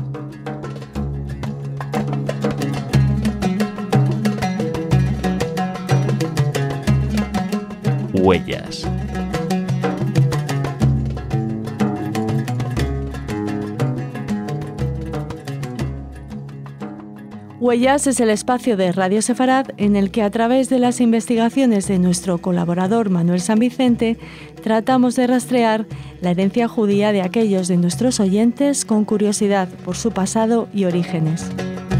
Huellas. Huellas es el espacio de Radio Sefarad en el que, a través de las investigaciones de nuestro colaborador Manuel San Vicente, tratamos de rastrear la herencia judía de aquellos de nuestros oyentes con curiosidad por su pasado y orígenes.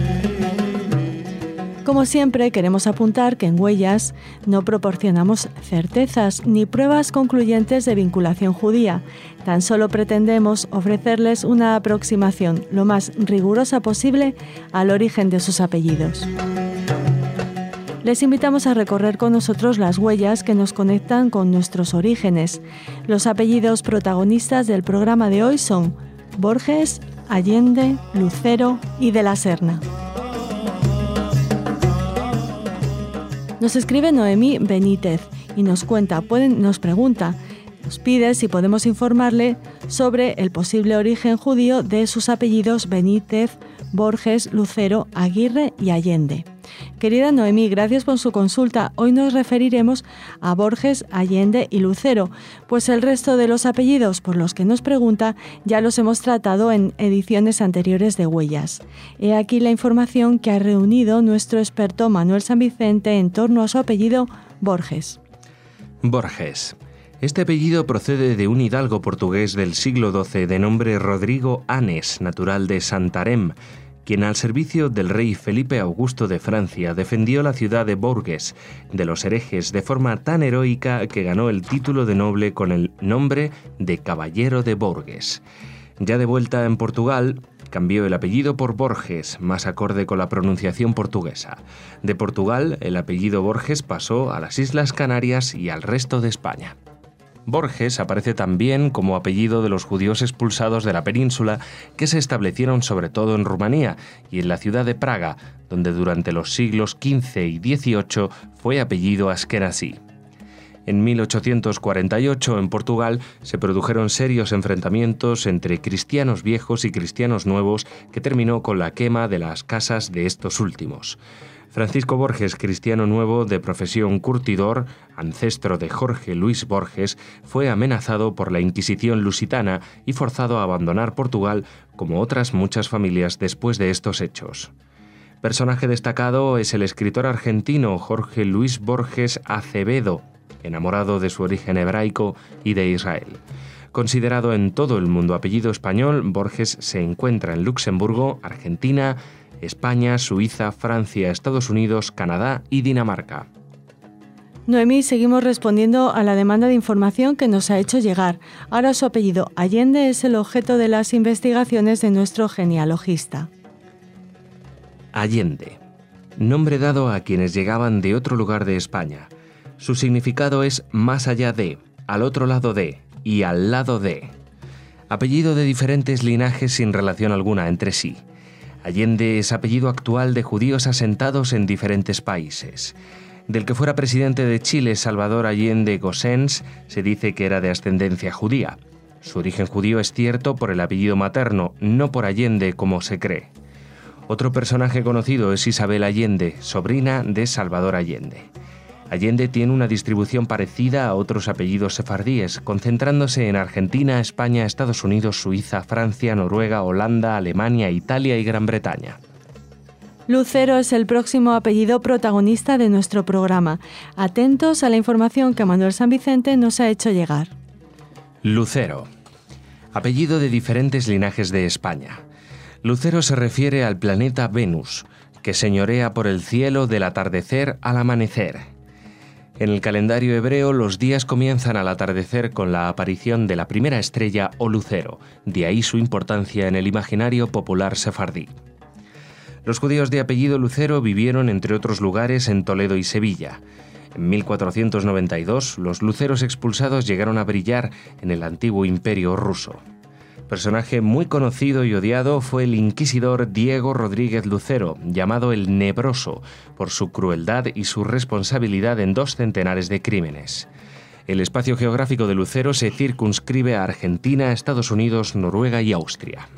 Como siempre, queremos apuntar que en Huellas no proporcionamos certezas ni pruebas concluyentes de vinculación judía. Tan solo pretendemos ofrecerles una aproximación lo más rigurosa posible al origen de sus apellidos. Les invitamos a recorrer con nosotros las huellas que nos conectan con nuestros orígenes. Los apellidos protagonistas del programa de hoy son Borges, Allende, Lucero y de la Serna. Nos escribe Noemí Benítez y nos pide si podemos informarle sobre el posible origen judío de sus apellidos Benítez, Borges, Lucero, Aguirre y Allende. Querida Noemí, gracias por su consulta. Hoy nos referiremos a Borges, Allende y Lucero, pues el resto de los apellidos por los que nos pregunta ya los hemos tratado en ediciones anteriores de Huellas. He aquí la información que ha reunido nuestro experto Manuel San Vicente en torno a su apellido Borges. Borges. Este apellido procede de un hidalgo portugués del siglo XII de nombre Rodrigo Anes, natural de Santarém, quien al servicio del rey Felipe Augusto de Francia defendió la ciudad de Bourges de los herejes de forma tan heroica que ganó el título de noble con el nombre de Caballero de Bourges. Ya de vuelta en Portugal, cambió el apellido por Borges, más acorde con la pronunciación portuguesa. De Portugal, el apellido Borges pasó a las Islas Canarias y al resto de España. Borges aparece también como apellido de los judíos expulsados de la península que se establecieron sobre todo en Rumanía y en la ciudad de Praga, donde durante los siglos XV y XVIII fue apellido askenazí. En 1848, en Portugal, se produjeron serios enfrentamientos entre cristianos viejos y cristianos nuevos que terminó con la quema de las casas de estos últimos. Francisco Borges, cristiano nuevo de profesión curtidor, ancestro de Jorge Luis Borges, fue amenazado por la Inquisición lusitana y forzado a abandonar Portugal, como otras muchas familias después de estos hechos. Personaje destacado es el escritor argentino Jorge Luis Borges Acevedo, enamorado de su origen hebraico y de Israel. Considerado en todo el mundo apellido español, Borges se encuentra en Luxemburgo, Argentina, España, Suiza, Francia, Estados Unidos, Canadá y Dinamarca. Noemí, seguimos respondiendo a la demanda de información que nos ha hecho llegar. Ahora su apellido Allende es el objeto de las investigaciones de nuestro genealogista. Allende. Nombre dado a quienes llegaban de otro lugar de España. Su significado es más allá de, al otro lado de y al lado de. Apellido de diferentes linajes sin relación alguna entre sí. Allende es apellido actual de judíos asentados en diferentes países. Del que fuera presidente de Chile, Salvador Allende Gossens, se dice que era de ascendencia judía. Su origen judío es cierto por el apellido materno, no por Allende como se cree. Otro personaje conocido es Isabel Allende, sobrina de Salvador Allende. Allende tiene una distribución parecida a otros apellidos sefardíes, concentrándose en Argentina, España, Estados Unidos, Suiza, Francia, Noruega, Holanda, Alemania, Italia y Gran Bretaña. Lucero es el próximo apellido protagonista de nuestro programa. Atentos a la información que Manuel San Vicente nos ha hecho llegar. Lucero. Apellido de diferentes linajes de España. Lucero se refiere al planeta Venus, que señorea por el cielo del atardecer al amanecer. En el calendario hebreo, los días comienzan al atardecer con la aparición de la primera estrella o lucero, de ahí su importancia en el imaginario popular sefardí. Los judíos de apellido Lucero vivieron, entre otros lugares, en Toledo y Sevilla. En 1492, los luceros expulsados llegaron a brillar en el antiguo imperio ruso. Personaje muy conocido y odiado fue el inquisidor Diego Rodríguez Lucero, llamado el Nebroso, por su crueldad y su responsabilidad en 2 centenares de crímenes. El espacio geográfico de Lucero se circunscribe a Argentina, Estados Unidos, Noruega y Austria.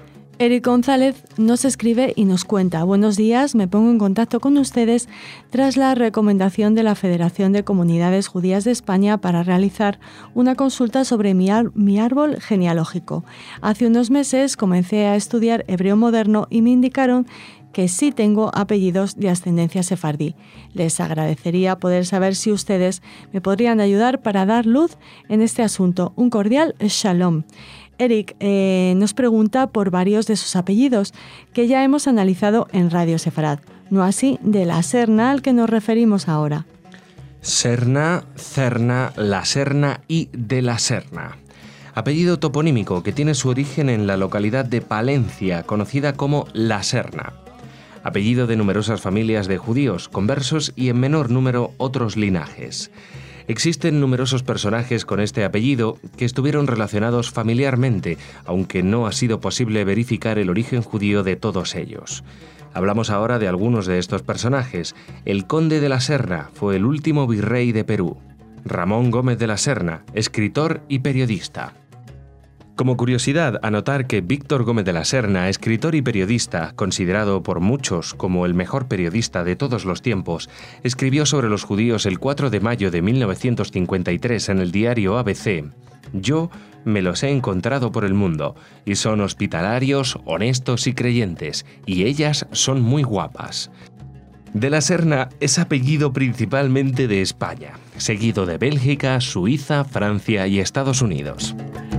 Eric González nos escribe y nos cuenta: buenos días, me pongo en contacto con ustedes tras la recomendación de la Federación de Comunidades Judías de España para realizar una consulta sobre mi árbol genealógico. Hace unos meses comencé a estudiar hebreo moderno y me indicaron que sí tengo apellidos de ascendencia sefardí. Les agradecería poder saber si ustedes me podrían ayudar para dar luz en este asunto. Un cordial shalom. Eric nos pregunta por varios de sus apellidos que ya hemos analizado en Radio Sefarad, no así de la Serna al que nos referimos ahora. Serna, Cerna, La Serna y de la Serna. Apellido toponímico que tiene su origen en la localidad de Palencia, conocida como La Serna. Apellido de numerosas familias de judíos, conversos y en menor número otros linajes. Existen numerosos personajes con este apellido que estuvieron relacionados familiarmente, aunque no ha sido posible verificar el origen judío de todos ellos. Hablamos ahora de algunos de estos personajes. El conde de la Serna fue el último virrey de Perú. Ramón Gómez de la Serna, escritor y periodista. Como curiosidad, anotar que Víctor Gómez de la Serna, escritor y periodista, considerado por muchos como el mejor periodista de todos los tiempos, escribió sobre los judíos el 4 de mayo de 1953 en el diario ABC: «Yo me los he encontrado por el mundo, y son hospitalarios, honestos y creyentes, y ellas son muy guapas». De la Serna es apellido principalmente de España, seguido de Bélgica, Suiza, Francia y Estados Unidos.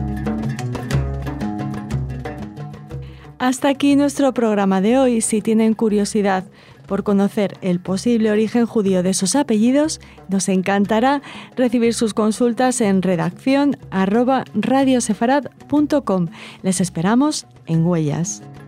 Hasta aquí nuestro programa de hoy. Si tienen curiosidad por conocer el posible origen judío de sus apellidos, nos encantará recibir sus consultas en redacción@radiosefarad.com. Les esperamos en Huellas.